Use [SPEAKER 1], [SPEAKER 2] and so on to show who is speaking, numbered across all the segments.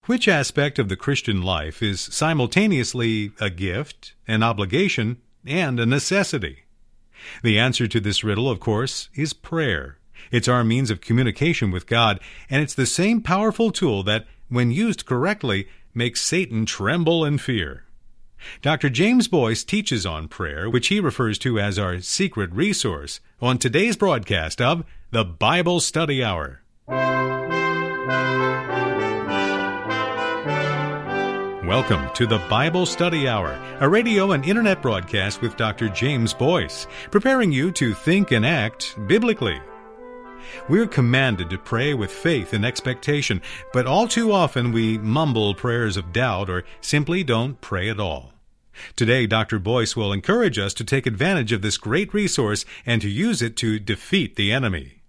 [SPEAKER 1] Which aspect of the Christian life is simultaneously a gift, an obligation, and a necessity? The answer to this riddle, of course, is prayer. It's our means of communication with God, and it's the same powerful tool that, when used correctly, makes Satan tremble and fear. Dr. James Boyce teaches on prayer, which he refers to as our secret resource, on today's broadcast of the Bible Study Hour. Welcome to the Bible Study Hour, a radio and internet broadcast with Dr. James Boyce, preparing you to think and act biblically. We're commanded to pray with faith and expectation, but all too often we mumble prayers of doubt or simply don't pray at all. Today, Dr. Boyce will encourage us to take advantage of this great resource and to use it to defeat the enemy.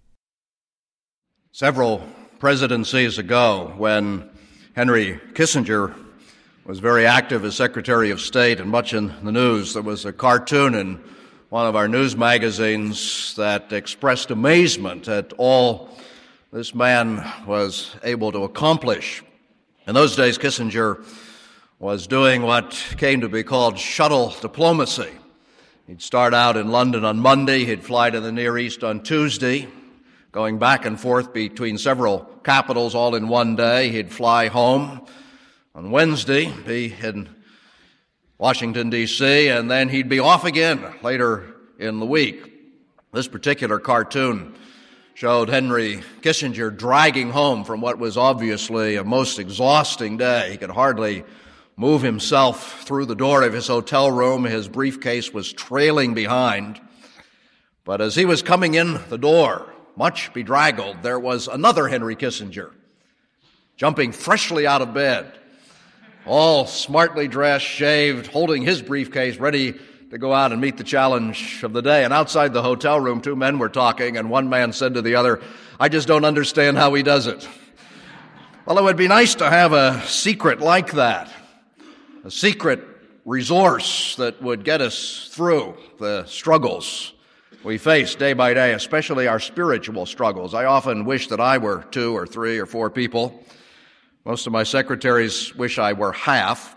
[SPEAKER 2] Several presidencies ago, when Henry Kissinger was very active as Secretary of State and much in the news, there was a cartoon in one of our news magazines that expressed amazement at all this man was able to accomplish. In those days, Kissinger was doing what came to be called shuttle diplomacy. He'd start out in London on Monday, he'd fly to the Near East on Tuesday, going back and forth between several capitals all in one day. He'd fly home on Wednesday, be in Washington, D.C., and then he'd be off again later in the week. This particular cartoon showed Henry Kissinger dragging home from what was obviously a most exhausting day. He could hardly move himself through the door of his hotel room. His briefcase was trailing behind. But as he was coming in the door, much bedraggled, there was another Henry Kissinger jumping freshly out of bed, all smartly dressed, shaved, holding his briefcase, ready to go out and meet the challenge of the day. And outside the hotel room, two men were talking, and one man said to the other, "I just don't understand how he does it." Well, it would be nice to have a secret like that, a secret resource that would get us through the struggles we face day by day, especially our spiritual struggles. I often wish that I were 2 or 3 or 4 people. Most of my secretaries wish I were half.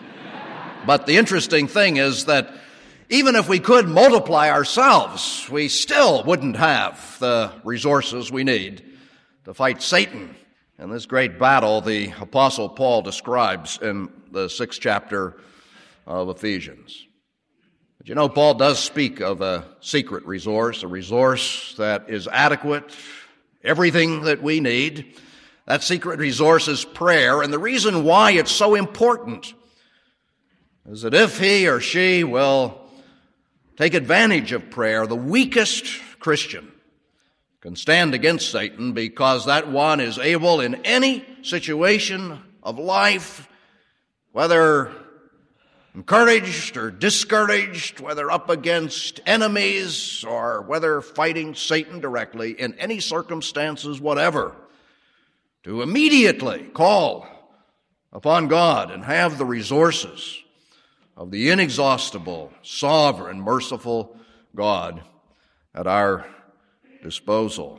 [SPEAKER 2] But the interesting thing is that even if we could multiply ourselves, we still wouldn't have the resources we need to fight Satan in this great battle the Apostle Paul describes in the 6th chapter of Ephesians. But you know, Paul does speak of a secret resource, a resource that is adequate, everything that we need. That secret resource is prayer, and the reason why it's so important is that if he or she will take advantage of prayer, the weakest Christian can stand against Satan, because that one is able in any situation of life, whether encouraged or discouraged, whether up against enemies or whether fighting Satan directly, in any circumstances whatever, to immediately call upon God and have the resources of the inexhaustible, sovereign, merciful God at our disposal.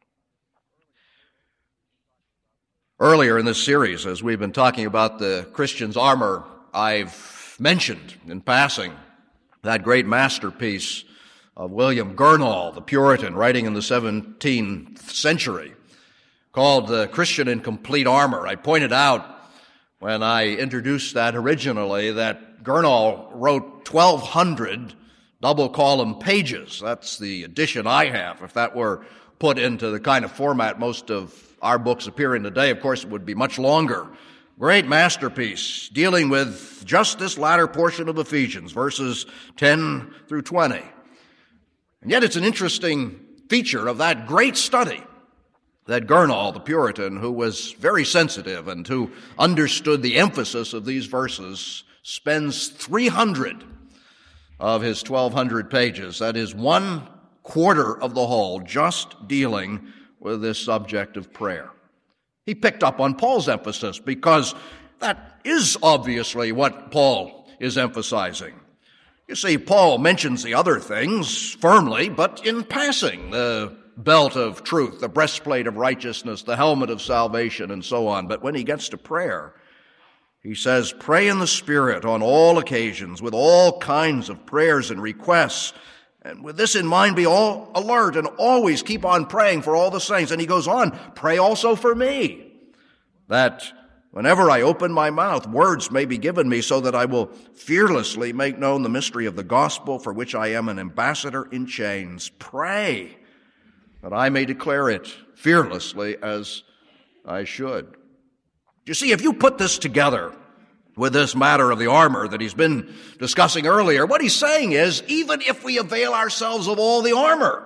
[SPEAKER 2] Earlier in this series, as we've been talking about the Christian's armor, I've mentioned in passing that great masterpiece of William Gurnall, the Puritan, writing in the 17th century, called The Christian in Complete Armor. I pointed out when I introduced that originally that Gurnall wrote 1,200 double-column pages. That's the edition I have. If that were put into the kind of format most of our books appear in today, of course, it would be much longer. Great masterpiece dealing with just this latter portion of Ephesians, verses 10 through 20. And yet it's an interesting feature of that great study that Gurnall, the Puritan, who was very sensitive and who understood the emphasis of these verses, spends 300 of his 1,200 pages, that is 1/4 of the whole, just dealing with this subject of prayer. He picked up on Paul's emphasis because that is obviously what Paul is emphasizing. You see, Paul mentions the other things firmly, but in passing. The belt of truth, the breastplate of righteousness, the helmet of salvation, and so on. But when he gets to prayer, he says, pray in the Spirit on all occasions with all kinds of prayers and requests. And with this in mind, be all alert and always keep on praying for all the saints. And he goes on, pray also for me, that whenever I open my mouth, words may be given me so that I will fearlessly make known the mystery of the gospel for which I am an ambassador in chains. Pray that I may declare it fearlessly as I should. You see, if you put this together with this matter of the armor that he's been discussing earlier, what he's saying is, even if we avail ourselves of all the armor,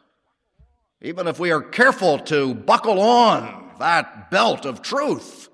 [SPEAKER 2] even if we are careful to buckle on that belt of truth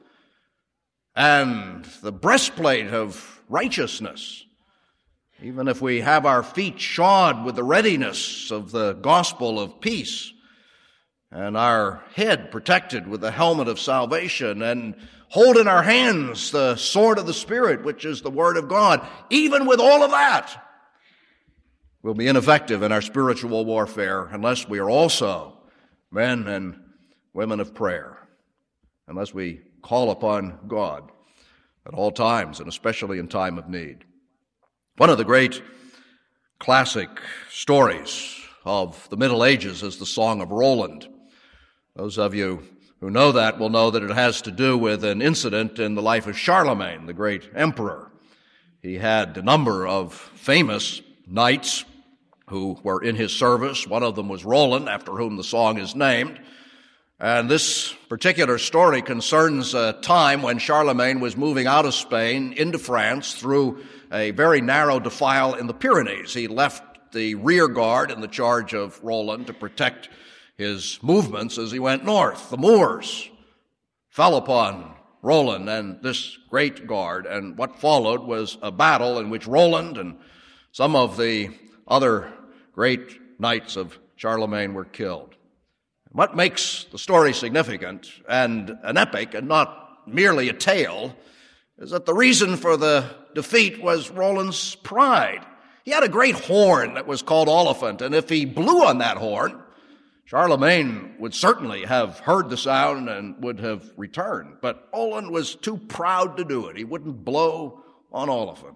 [SPEAKER 2] and the breastplate of righteousness, even if we have our feet shod with the readiness of the gospel of peace and our head protected with the helmet of salvation and hold in our hands the sword of the Spirit, which is the Word of God, even with all of that, we'll be ineffective in our spiritual warfare unless we are also men and women of prayer, unless we call upon God at all times, and especially in time of need. One of the great classic stories of the Middle Ages is the Song of Roland. Those of you who know that will know that it has to do with an incident in the life of Charlemagne, the great emperor. He had a number of famous knights who were in his service. One of them was Roland, after whom the song is named. And this particular story concerns a time when Charlemagne was moving out of Spain into France through a very narrow defile in the Pyrenees. He left the rear guard in the charge of Roland to protect his movements as he went north. The Moors fell upon Roland and this great guard, and what followed was a battle in which Roland and some of the other great knights of Charlemagne were killed. What makes the story significant and an epic and not merely a tale is that the reason for the defeat was Roland's pride. He had a great horn that was called Oliphant, and if he blew on that horn, Charlemagne would certainly have heard the sound and would have returned. But Roland was too proud to do it. He wouldn't blow on Oliphant.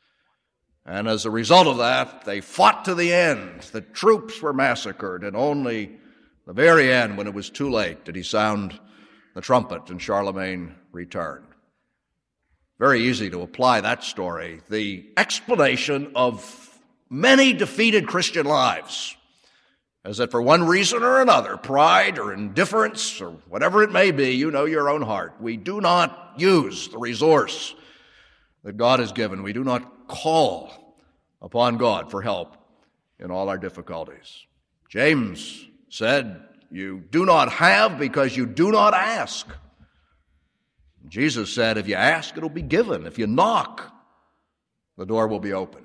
[SPEAKER 2] And as a result of that, they fought to the end. The troops were massacred, and only the very end, when it was too late, did he sound the trumpet, and Charlemagne returned. Very easy to apply that story. The explanation of many defeated Christian lives is that for one reason or another, pride or indifference or whatever it may be, you know your own heart, we do not use the resource that God has given. We do not call upon God for help in all our difficulties. James said, you do not have because you do not ask. Jesus said, if you ask, it'll be given. If you knock, the door will be opened.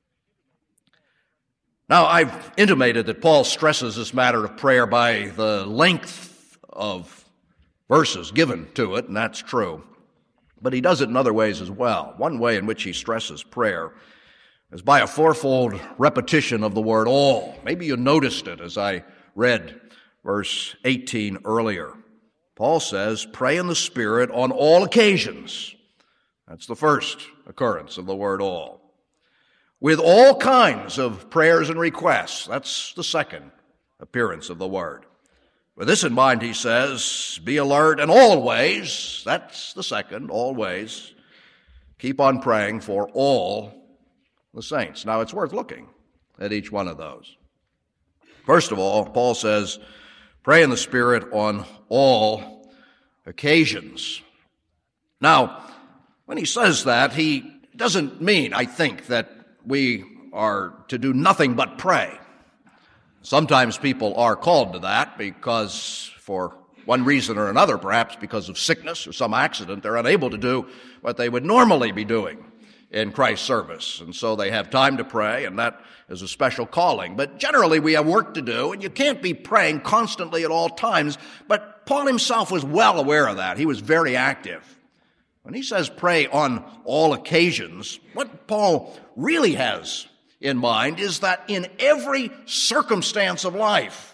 [SPEAKER 2] Now, I've intimated that Paul stresses this matter of prayer by the length of verses given to it, and that's true. But he does it in other ways as well. One way in which he stresses prayer is by a fourfold repetition of the word all. Maybe you noticed it as I read verse 18 earlier. Paul says, pray in the Spirit on all occasions. That's the first occurrence of the word all. With all kinds of prayers and requests. That's the second appearance of the word. With this in mind, he says, be alert and always, that's the second, always, keep on praying for all the saints. Now, it's worth looking at each one of those. First of all, Paul says, pray in the Spirit on all occasions. Now, when he says that, he doesn't mean, I think, that we are to do nothing but pray. Sometimes people are called to that because for one reason or another, perhaps because of sickness or some accident, they're unable to do what they would normally be doing in Christ's service. And so they have time to pray, and that is a special calling. But generally we have work to do, and you can't be praying constantly at all times. But Paul himself was well aware of that. He was very active. When he says pray on all occasions, what Paul really has in mind is that in every circumstance of life,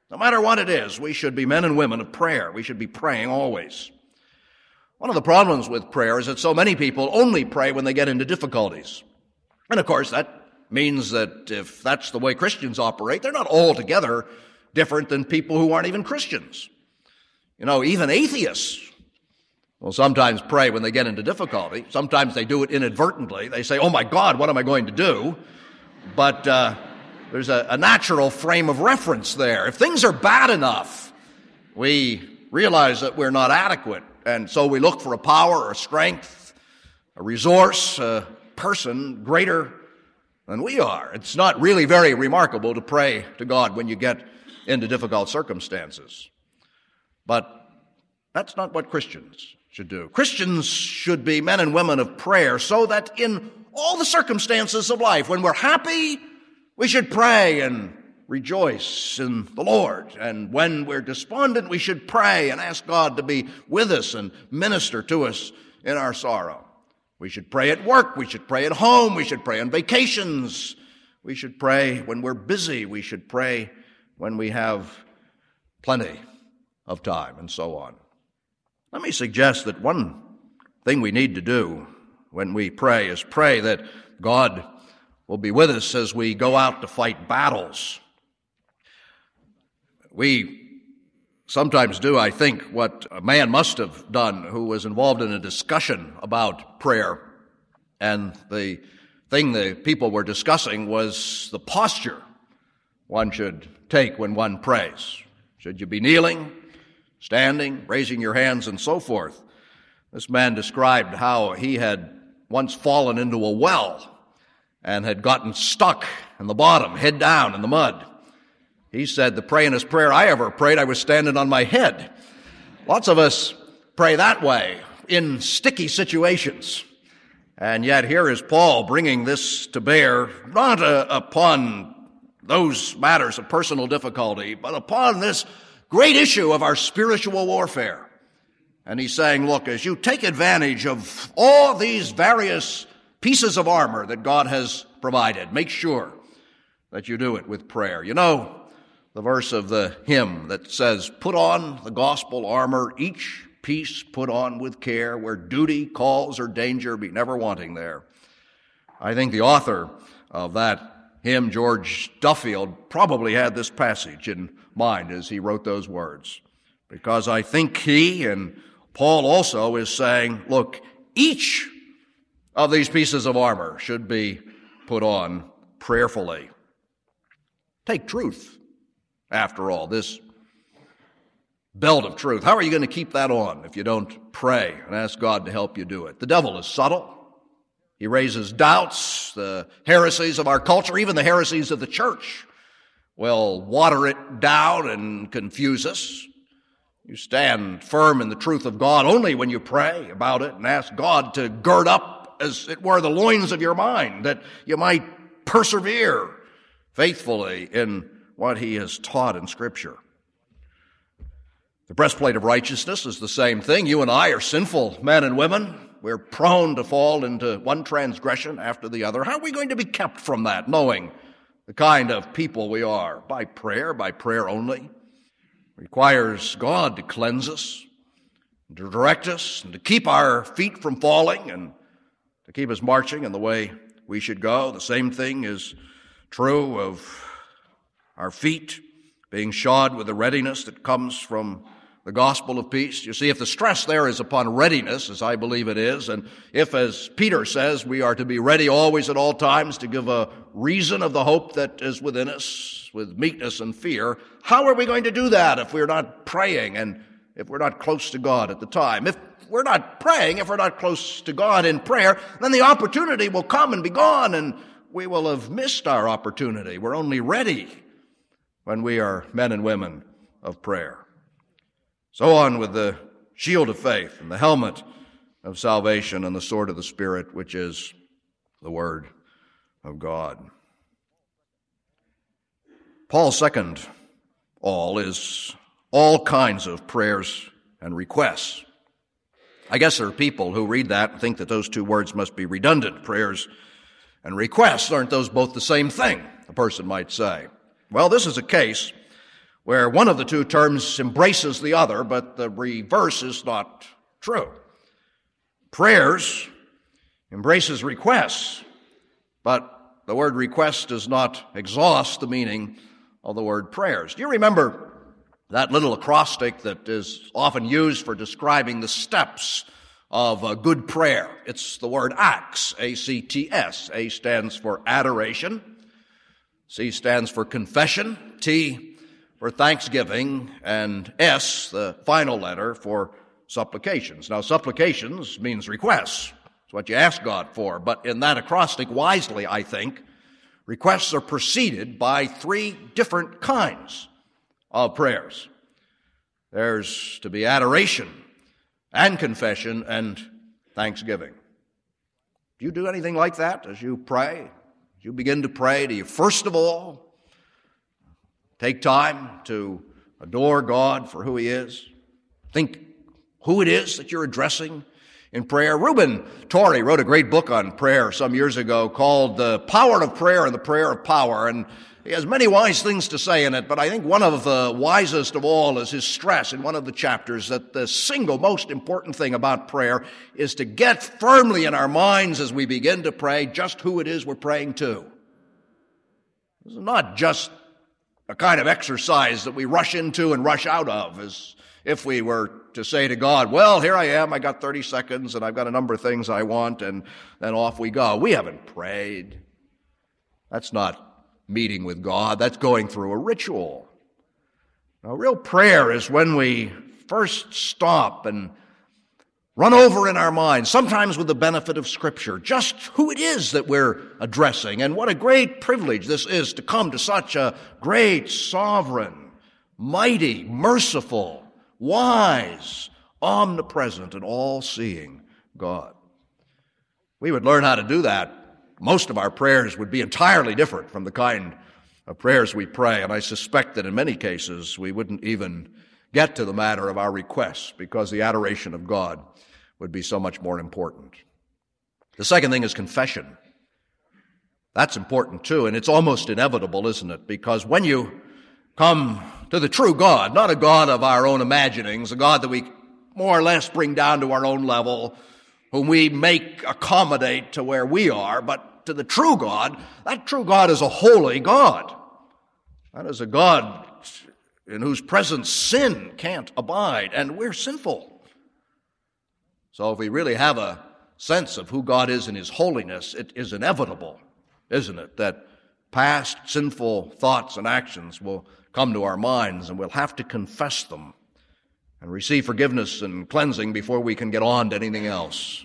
[SPEAKER 2] No matter what it is, we should be men and women of prayer. We should be praying always. One of the problems with prayer is that so many people only pray when they get into difficulties. And of course, that means that if that's the way Christians operate, they're not altogether different than people who aren't even Christians. You know, even atheists will sometimes pray when they get into difficulty. Sometimes they do it inadvertently. They say, oh my God, what am I going to do? But there's a natural frame of reference there. If things are bad enough, we realize that we're not adequate. And so we look for a power, a strength, a resource, a person greater than we are. It's not really very remarkable to pray to God when you get into difficult circumstances. But that's not what Christians should do. Christians should be men and women of prayer so that in all the circumstances of life, when we're happy, we should pray and rejoice in the Lord. And when we're despondent, we should pray and ask God to be with us and minister to us in our sorrow. We should pray at work. We should pray at home. We should pray on vacations. We should pray when we're busy. We should pray when we have plenty of time, and so on. Let me suggest that one thing we need to do when we pray is pray that God will be with us as we go out to fight battles. We sometimes do, I think, what a man must have done who was involved in a discussion about prayer. And the thing the people were discussing was the posture one should take when one prays. Should you be kneeling, standing, raising your hands, and so forth? This man described how he had once fallen into a well and had gotten stuck in the bottom, head down in the mud. He said, the prayingest prayer I ever prayed, I was standing on my head. Lots of us pray that way in sticky situations. And yet here is Paul bringing this to bear, not upon those matters of personal difficulty, but upon this great issue of our spiritual warfare. And he's saying, look, as you take advantage of all these various pieces of armor that God has provided, make sure that you do it with prayer. You know, the verse of the hymn that says, put on the gospel armor, each piece put on with care, where duty, calls, or danger be never wanting there. I think the author of that hymn, George Duffield, probably had this passage in mind as he wrote those words, because I think he and Paul also is saying, look, each of these pieces of armor should be put on prayerfully. Take truth. After all, this belt of truth, how are you going to keep that on if you don't pray and ask God to help you do it? The devil is subtle. He raises doubts. The heresies of our culture, even the heresies of the church, will water it down and confuse us. You stand firm in the truth of God only when you pray about it and ask God to gird up, as it were, the loins of your mind, that you might persevere faithfully in what he has taught in Scripture. The breastplate of righteousness is the same thing. You and I are sinful men and women. We're prone to fall into one transgression after the other. How are we going to be kept from that, knowing the kind of people we are? By prayer only. It requires God to cleanse us, to direct us, and to keep our feet from falling, and to keep us marching in the way we should go. The same thing is true of our feet being shod with the readiness that comes from the gospel of peace. You see, if the stress there is upon readiness, as I believe it is, and if, as Peter says, we are to be ready always at all times to give a reason of the hope that is within us with meekness and fear, how are we going to do that if we're not praying and if we're not close to God at the time? If we're not praying, if we're not close to God in prayer, then the opportunity will come and be gone, and we will have missed our opportunity. We're only ready when we are men and women of prayer. So on with the shield of faith and the helmet of salvation and the sword of the Spirit, which is the Word of God. Paul's second all is all kinds of prayers and requests. I guess there are people who read that and think that those two words must be redundant. Prayers and requests, aren't those both the same thing? A person might say. Well, this is a case where one of the two terms embraces the other, but the reverse is not true. Prayers embraces requests, but the word request does not exhaust the meaning of the word prayers. Do you remember that little acrostic that is often used for describing the steps of a good prayer? It's the word ACTS, A-C-T-S. A stands for adoration, C stands for confession, T for thanksgiving, and S, the final letter, for supplications. Now, supplications means requests. It's what you ask God for. But in that acrostic, wisely, I think, requests are preceded by three different kinds of prayers. There's to be adoration and confession and thanksgiving. Do you do anything like that as you pray? As you begin to pray, do you first of all take time to adore God for who He is? Think who it is that you're addressing in prayer. Reuben Torrey wrote a great book on prayer some years ago called The Power of Prayer and the Prayer of Power, and he has many wise things to say in it, but I think one of the wisest of all is his stress in one of the chapters that the single most important thing about prayer is to get firmly in our minds as we begin to pray just who it is we're praying to. This is not just a kind of exercise that we rush into and rush out of, as if we were to say to God, well, here I am, I got 30 seconds, and I've got a number of things I want, and then off we go. We haven't prayed. That's not meeting with God. That's going through a ritual. Now, real prayer is when we first stop and run over in our minds, sometimes with the benefit of Scripture, just who it is that we're addressing, and what a great privilege this is to come to such a great, sovereign, mighty, merciful, wise, omnipresent, and all-seeing God. We would learn how to do that. Most of our prayers would be entirely different from the kind of prayers we pray, and I suspect that in many cases we wouldn't even get to the matter of our requests because the adoration of God would be so much more important. The second thing is confession. That's important too, and it's almost inevitable, isn't it? Because when you come to the true God, not a God of our own imaginings, a God that we more or less bring down to our own level, whom we make accommodate to where we are, but to the true God, that true God is a holy God. That is a God in whose presence sin can't abide, and we're sinful. So if we really have a sense of who God is in His holiness, it is inevitable, isn't it, that past sinful thoughts and actions will come to our minds, and we'll have to confess them and receive forgiveness and cleansing before we can get on to anything else.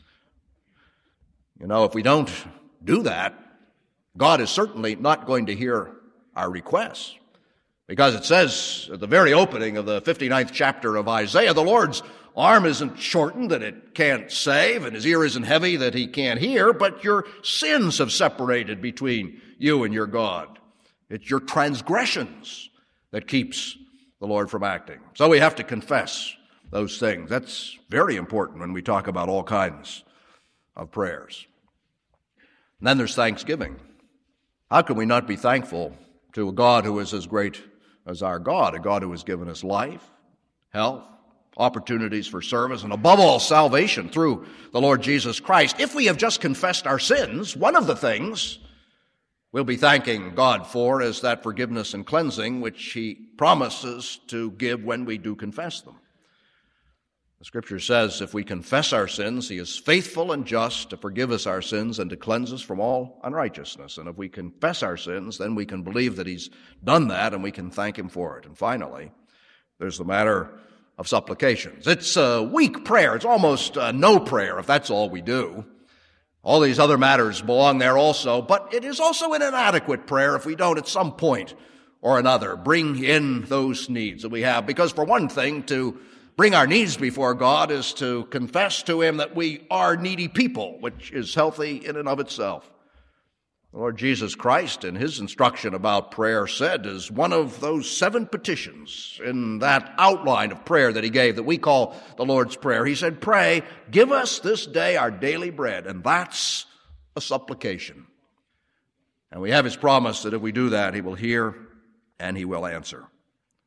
[SPEAKER 2] You know, if we don't do that, God is certainly not going to hear our requests, because it says at the very opening of the 59th chapter of Isaiah, the Lord's arm isn't shortened that it can't save, and His ear isn't heavy that He can't hear, but your sins have separated between you and your God. It's your transgressions that keeps the Lord from acting. So we have to confess those things. That's very important when we talk about all kinds of prayers. And then there's thanksgiving. How can we not be thankful to a God who is as great as our God, a God who has given us life, health, opportunities for service, and above all, salvation through the Lord Jesus Christ? If we have just confessed our sins, one of the things we'll be thanking God for is that forgiveness and cleansing which He promises to give when we do confess them. The Scripture says if we confess our sins, He is faithful and just to forgive us our sins and to cleanse us from all unrighteousness. And if we confess our sins, then we can believe that He's done that and we can thank Him for it. And finally, there's the matter of supplications. It's a weak prayer. It's almost no prayer if that's all we do. All these other matters belong there also, but it is also an inadequate prayer if we don't at some point or another bring in those needs that we have. Because for one thing, to bring our needs before God is to confess to Him that we are needy people, which is healthy in and of itself. The Lord Jesus Christ, in His instruction about prayer, said as one of those 7 petitions in that outline of prayer that He gave that we call the Lord's Prayer, He said, pray, give us this day our daily bread. And that's a supplication. And we have His promise that if we do that, He will hear and He will answer.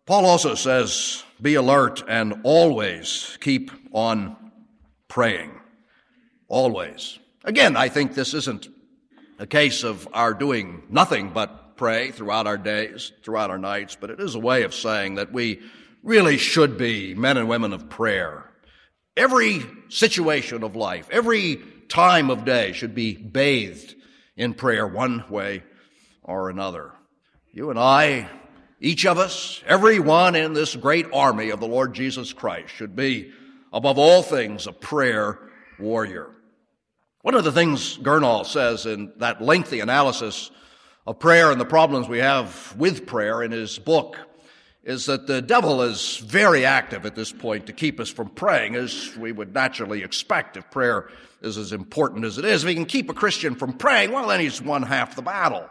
[SPEAKER 2] Paul also says, be alert and always keep on praying. Always. Again, I think this isn't a case of our doing nothing but pray throughout our days, throughout our nights, but it is a way of saying that we really should be men and women of prayer. Every situation of life, every time of day should be bathed in prayer one way or another. You and I, each of us, everyone in this great army of the Lord Jesus Christ should be, above all things, a prayer warrior. One of the things Gurnall says in that lengthy analysis of prayer and the problems we have with prayer in his book is that the devil is very active at this point to keep us from praying, as we would naturally expect if prayer is as important as it is. If he can keep a Christian from praying, well, then he's won half the battle.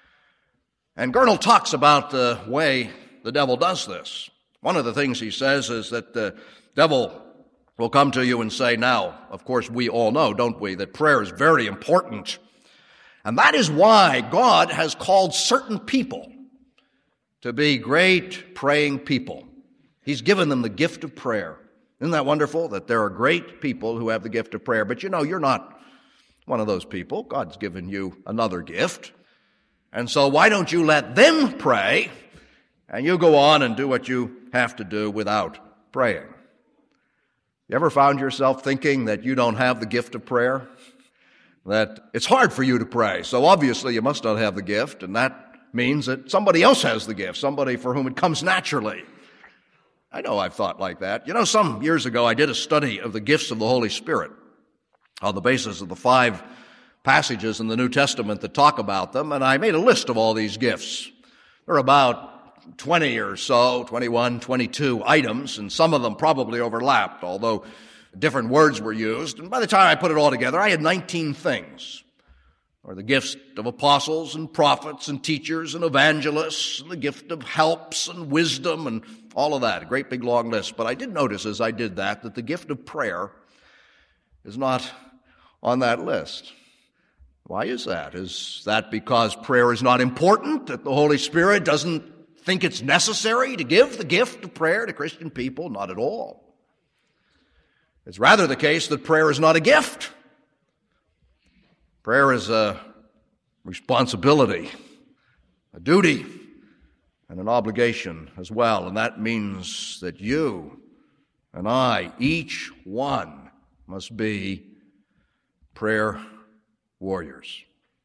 [SPEAKER 2] And Gurnall talks about the way the devil does this. One of the things he says is that the devil will come to you and say, now, of course, we all know, don't we, that prayer is very important. And that is why God has called certain people to be great praying people. He's given them the gift of prayer. Isn't that wonderful that there are great people who have the gift of prayer? But you know, you're not one of those people. God's given you another gift. And so why don't you let them pray and you go on and do what you have to do without praying? You ever found yourself thinking that you don't have the gift of prayer? That it's hard for you to pray, so obviously you must not have the gift, and that means that somebody else has the gift, somebody for whom it comes naturally. I know I've thought like that. You know, some years ago I did a study of the gifts of the Holy Spirit on the basis of the 5 passages in the New Testament that talk about them, and I made a list of all these gifts. There are about 20 or so, 21, 22 items, and some of them probably overlapped, although different words were used. And by the time I put it all together, I had 19 things. Or the gifts of apostles and prophets and teachers and evangelists, and the gift of helps and wisdom and all of that. A great big long list. But I did notice as I did that the gift of prayer is not on that list. Why is that? Is that because prayer is not important, that the Holy Spirit doesn't think it's necessary to give the gift of prayer to Christian people? Not at all. It's rather the case that prayer is not a gift. Prayer is a responsibility, a duty, and an obligation as well. And that means that you and I, each one, must be prayer warriors.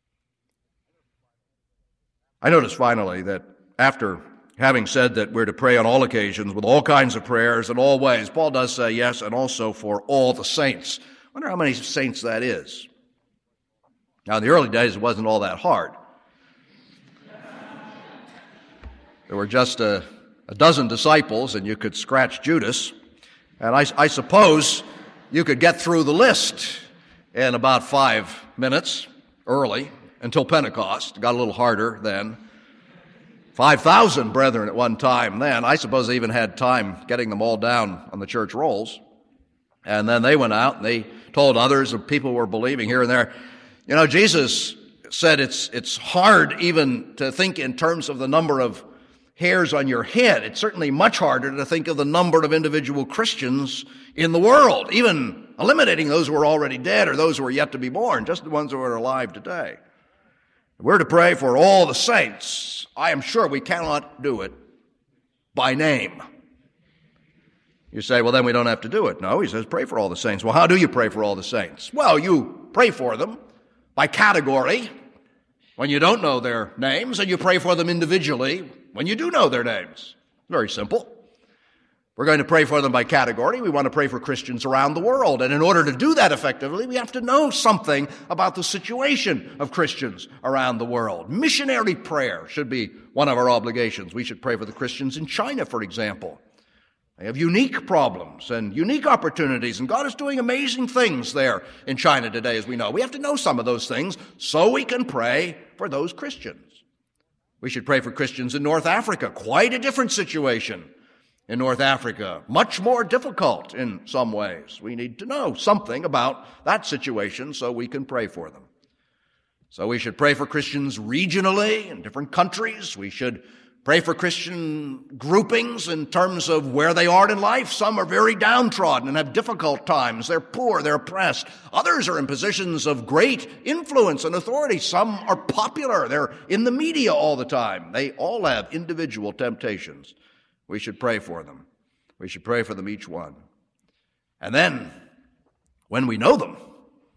[SPEAKER 2] I notice finally that after having said that we're to pray on all occasions with all kinds of prayers in all ways, Paul does say yes, and also for all the saints. I wonder how many saints that is. Now, in the early days, it wasn't all that hard. There were just a dozen disciples, and you could scratch Judas. And I suppose you could get through the list in about 5 minutes early until Pentecost. It got a little harder then. 5,000 brethren at one time then. I suppose they even had time getting them all down on the church rolls. And then they went out and they told others, and people were believing here and there. You know, Jesus said it's hard even to think in terms of the number of hairs on your head. It's certainly much harder to think of the number of individual Christians in the world, even eliminating those who are already dead or those who are yet to be born, just the ones who are alive today. We're to pray for all the saints. I am sure we cannot do it by name. You say, well, then we don't have to do it. No, he says pray for all the saints. Well, how do you pray for all the saints? Well, you pray for them by category when you don't know their names, and you pray for them individually when you do know their names. Very simple. We're going to pray for them by category. We want to pray for Christians around the world. And in order to do that effectively, we have to know something about the situation of Christians around the world. Missionary prayer should be one of our obligations. We should pray for the Christians in China, for example. They have unique problems and unique opportunities, and God is doing amazing things there in China today, as we know. We have to know some of those things so we can pray for those Christians. We should pray for Christians in North Africa. Quite a different situation in North Africa. Much more difficult in some ways. We need to know something about that situation so we can pray for them. So we should pray for Christians regionally in different countries. We should pray for Christian groupings in terms of where they are in life. Some are very downtrodden and have difficult times. They're poor, they're oppressed. Others are in positions of great influence and authority. Some are popular. They're in the media all the time. They all have individual temptations. We should pray for them. We should pray for them each one. And then, when we know them,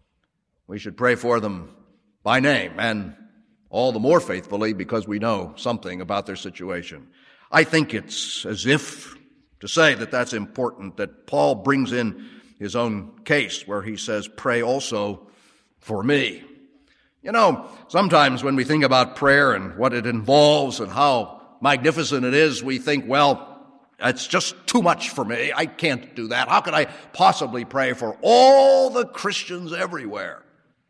[SPEAKER 2] we should pray for them by name, and all the more faithfully because we know something about their situation. I think it's as if to say that that's important, that Paul brings in his own case where he says, pray also for me. You know, sometimes when we think about prayer and what it involves and how magnificent it is, we think, well, it's just too much for me. I can't do that. How could I possibly pray for all the Christians everywhere?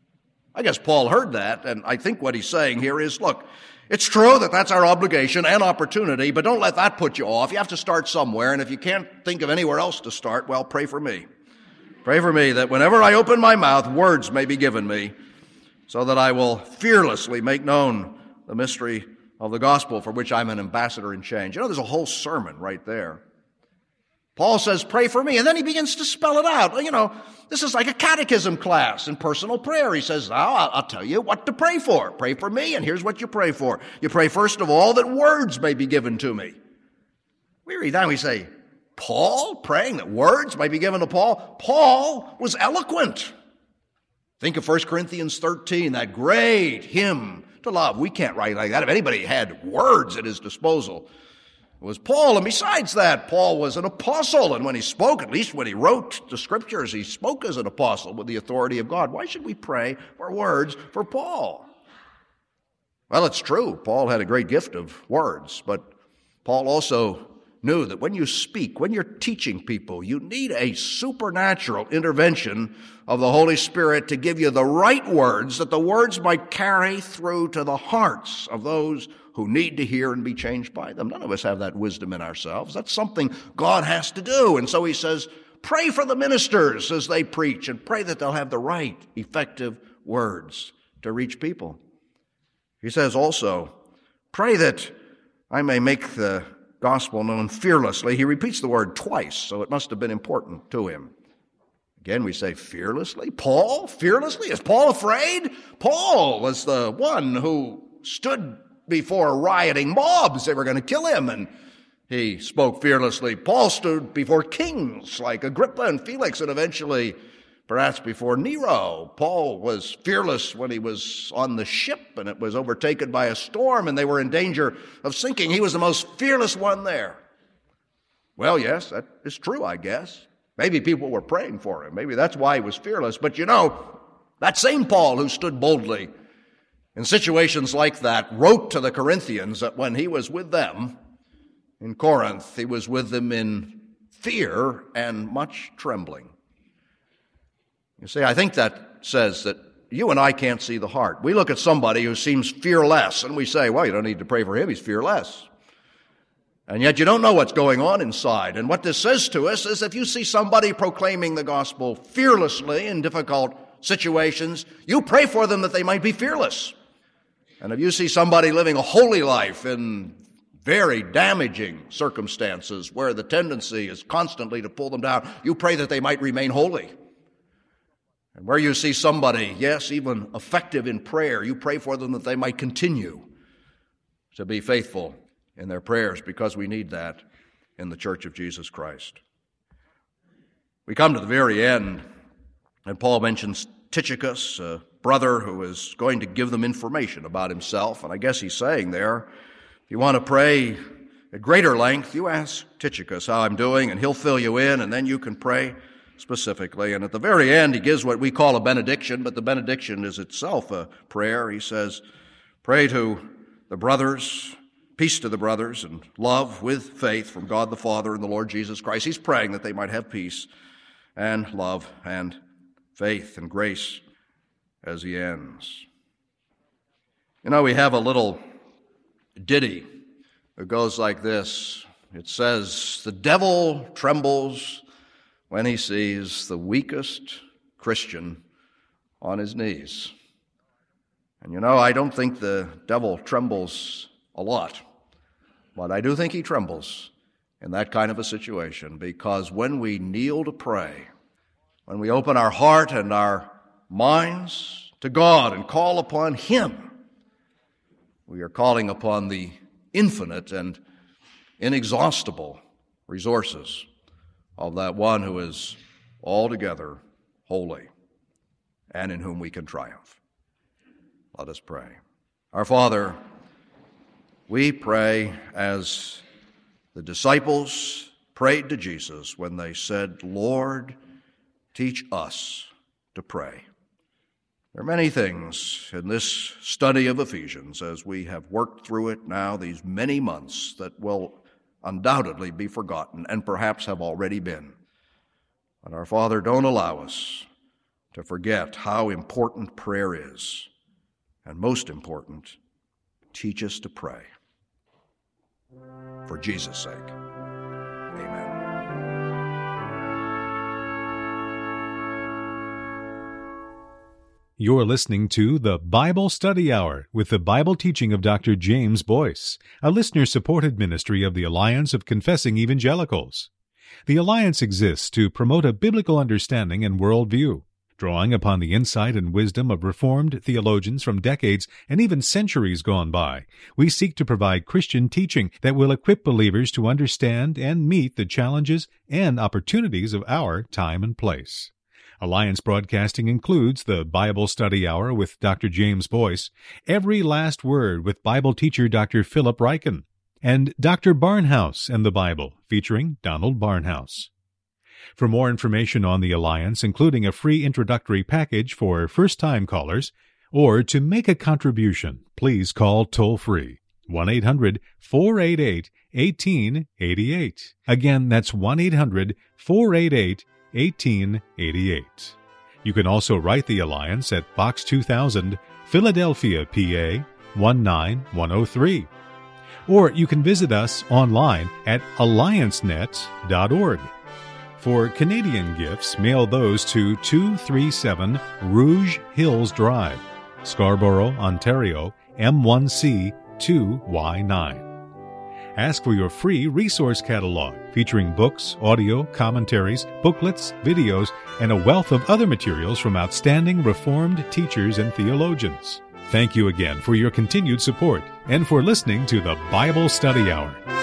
[SPEAKER 2] I guess Paul heard that, and I think what he's saying here is, look, it's true that that's our obligation and opportunity, but don't let that put you off. You have to start somewhere, and if you can't think of anywhere else to start, well, pray for me. Pray for me that whenever I open my mouth, words may be given me, so that I will fearlessly make known the mystery of the gospel for which I'm an ambassador in chains. You know, there's a whole sermon right there. Paul says, pray for me, and then he begins to spell it out. You know, this is like a catechism class in personal prayer. He says, now I'll tell you what to pray for. Pray for me, and here's what you pray for. You pray, first of all, that words may be given to me. We read that and we say, Paul praying that words might be given to Paul? Paul was eloquent. Think of 1 Corinthians 13, that great hymn to love. We can't write like that. If anybody had words at his disposal, it was Paul. And besides that, Paul was an apostle. And when he spoke, at least when he wrote the scriptures, he spoke as an apostle with the authority of God. Why should we pray for words for Paul? Well, it's true. Paul had a great gift of words. But Paul also knew that when you speak, when you're teaching people, you need a supernatural intervention of the Holy Spirit to give you the right words, that the words might carry through to the hearts of those who need to hear and be changed by them. None of us have that wisdom in ourselves. That's something God has to do. And so he says, pray for the ministers as they preach, and pray that they'll have the right, effective words to reach people. He says also, pray that I may make the gospel known fearlessly. He repeats the word twice, so it must have been important to him. Again, we say fearlessly. Paul, fearlessly? Is Paul afraid? Paul was the one who stood before rioting mobs. They were going to kill him, and he spoke fearlessly. Paul stood before kings like Agrippa and Felix, and eventually perhaps before Nero. Paul was fearless when he was on the ship and it was overtaken by a storm and they were in danger of sinking. He was the most fearless one there. Well, yes, that is true, I guess. Maybe people were praying for him. Maybe that's why he was fearless. But you know, that same Paul who stood boldly in situations like that wrote to the Corinthians that when he was with them in Corinth, he was with them in fear and much trembling. You see, I think that says that you and I can't see the heart. We look at somebody who seems fearless and we say, well, you don't need to pray for him, he's fearless. And yet you don't know what's going on inside. And what this says to us is if you see somebody proclaiming the gospel fearlessly in difficult situations, you pray for them that they might be fearless. And if you see somebody living a holy life in very damaging circumstances where the tendency is constantly to pull them down, you pray that they might remain holy. And where you see somebody, yes, even effective in prayer, you pray for them that they might continue to be faithful in their prayers, because we need that in the Church of Jesus Christ. We come to the very end, and Paul mentions Tychicus, a brother who is going to give them information about himself. And I guess he's saying there, if you want to pray at greater length, you ask Tychicus how I'm doing, and he'll fill you in, and then you can pray specifically. And at the very end, he gives what we call a benediction, but the benediction is itself a prayer. He says, pray to the brothers, peace to the brothers, and love with faith from God the Father and the Lord Jesus Christ. He's praying that they might have peace and love and faith and grace as he ends. You know, we have a little ditty that goes like this. It says, the devil trembles when he sees the weakest Christian on his knees. And you know, I don't think the devil trembles a lot But I do think he trembles in that kind of a situation, because when we kneel to pray, when we open our heart and our minds to God and call upon him, we are calling upon the infinite and inexhaustible resources of that one who is altogether holy and in whom we can triumph. Let us pray. Our Father, we pray as the disciples prayed to Jesus when they said, Lord, teach us to pray. There are many things in this study of Ephesians, as we have worked through it now these many months, that will undoubtedly be forgotten and perhaps have already been. But our Father, don't allow us to forget how important prayer is. And most important, teach us to pray. For Jesus' sake, amen.
[SPEAKER 1] You're listening to the Bible Study Hour with the Bible teaching of Dr. James Boyce, a listener-supported ministry of the Alliance of Confessing Evangelicals. The Alliance exists to promote a biblical understanding and worldview, drawing upon the insight and wisdom of Reformed theologians from decades and even centuries gone by. We seek to provide Christian teaching that will equip believers to understand and meet the challenges and opportunities of our time and place. Alliance Broadcasting includes the Bible Study Hour with Dr. James Boyce, Every Last Word with Bible teacher Dr. Philip Ryken, and Dr. Barnhouse and the Bible, featuring Donald Barnhouse. For more information on the Alliance, including a free introductory package for first-time callers, or to make a contribution, please call toll-free 1-800-488-1888. Again, that's 1-800-488-1888. You can also write the Alliance at Box 2000, Philadelphia, PA 19103. Or you can visit us online at alliancenet.org. For Canadian gifts, mail those to 237 Rouge Hills Drive, Scarborough, Ontario, M1C 2Y9. Ask for your free resource catalog featuring books, audio, commentaries, booklets, videos, and a wealth of other materials from outstanding Reformed teachers and theologians. Thank you again for your continued support and for listening to the Bible Study Hour.